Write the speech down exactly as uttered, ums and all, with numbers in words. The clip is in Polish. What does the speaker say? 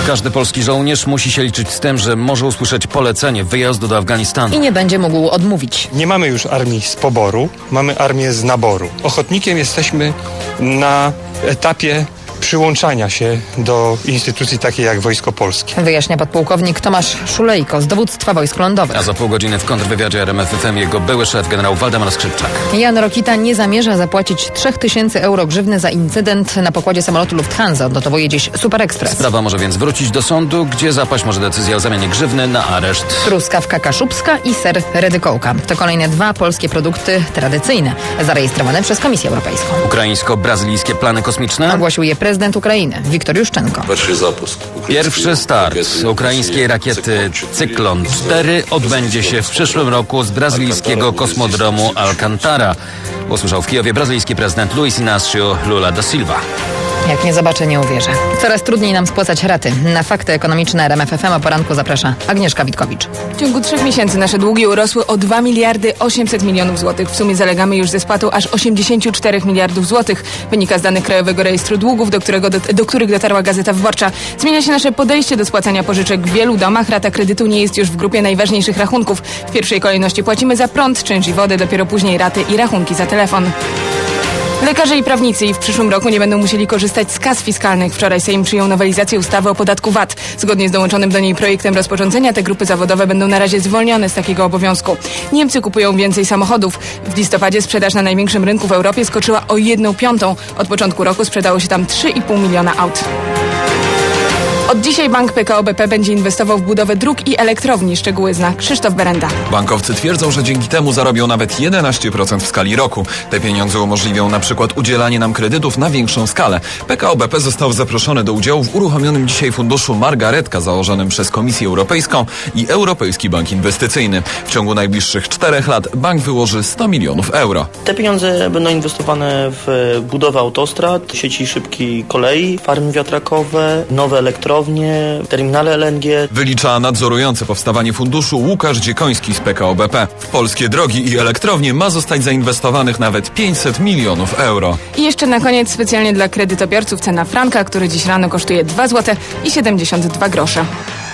Każdy polski żołnierz musi się liczyć z tym, że może usłyszeć polecenie wyjazdu do Afganistanu. I nie będzie mógł odmówić. Nie mamy już armii z poboru, mamy armię z naboru. Ochotnikiem jesteśmy na etapie przyłączania się do instytucji takiej jak Wojsko Polskie. Wyjaśnia podpułkownik Tomasz Szulejko z dowództwa wojsk lądowych. A za pół godziny w kontrwywiadzie R M F F M jego były szef generał Waldemar Skrzypczak. Jan Rokita nie zamierza zapłacić trzy tysiące euro grzywny za incydent na pokładzie samolotu Lufthansa. Odnotowuje dziś Super Express. Sprawa może więc wrócić do sądu, gdzie zapaść może decyzja o zamianie grzywny na areszt. Truskawka kaszubska i ser redykołka. To kolejne dwa polskie produkty tradycyjne, zarejestrowane przez Komisję Europejską. Ukraińsko-brazylijskie plany kosmiczne? Ogłosił je prezydent Ukrainy, Wiktor Juszczenko. Pierwszy start ukraińskiej rakiety Cyklon cztery odbędzie się w przyszłym roku z brazylijskiego kosmodromu Alcantara. Usłyszał w Kijowie brazylijski prezydent Luiz Inácio Lula da Silva. Jak nie zobaczę, nie uwierzę. Coraz trudniej nam spłacać raty. Na fakty ekonomiczne R M F F M o poranku zaprasza Agnieszka Witkowicz. W ciągu trzech miesięcy nasze długi urosły o dwa miliardy osiemset milionów złotych. W sumie zalegamy już ze spłatą aż osiemdziesiąt cztery miliardów złotych. Wynika z danych Krajowego Rejestru Długów, do, którego do, do których dotarła Gazeta Wyborcza. Zmienia się nasze podejście do spłacania pożyczek w wielu domach. Rata kredytu nie jest już w grupie najważniejszych rachunków. W pierwszej kolejności płacimy za prąd, czynsz i wodę, dopiero później raty i rachunki za telefon. Lekarze i prawnicy i w przyszłym roku nie będą musieli korzystać z kas fiskalnych. Wczoraj Sejm przyjął nowelizację ustawy o podatku V A T. Zgodnie z dołączonym do niej projektem rozporządzenia te grupy zawodowe będą na razie zwolnione z takiego obowiązku. Niemcy kupują więcej samochodów. W listopadzie sprzedaż na największym rynku w Europie skoczyła o jedną piątą. Od początku roku sprzedało się tam trzy i pół miliona aut. Od dzisiaj bank P K O B P będzie inwestował w budowę dróg i elektrowni. Szczegóły zna Krzysztof Berenda. Bankowcy twierdzą, że dzięki temu zarobią nawet jedenaście procent w skali roku. Te pieniądze umożliwią na przykład udzielanie nam kredytów na większą skalę. P K O B P został zaproszony do udziału w uruchomionym dzisiaj funduszu Margaretka założonym przez Komisję Europejską i Europejski Bank Inwestycyjny. W ciągu najbliższych czterech lat bank wyłoży sto milionów euro. Te pieniądze będą inwestowane w budowę autostrad, sieci szybkiej kolei, farmy wiatrakowe, nowe elektrownie, terminale L N G. Wylicza nadzorujący powstawanie funduszu Łukasz Dziekoński z P K O B P. W polskie drogi i elektrownie ma zostać zainwestowanych nawet pięćset milionów euro. I jeszcze na koniec specjalnie dla kredytobiorców cena franka, który dziś rano kosztuje dwa złote i siedemdziesiąt dwa grosze.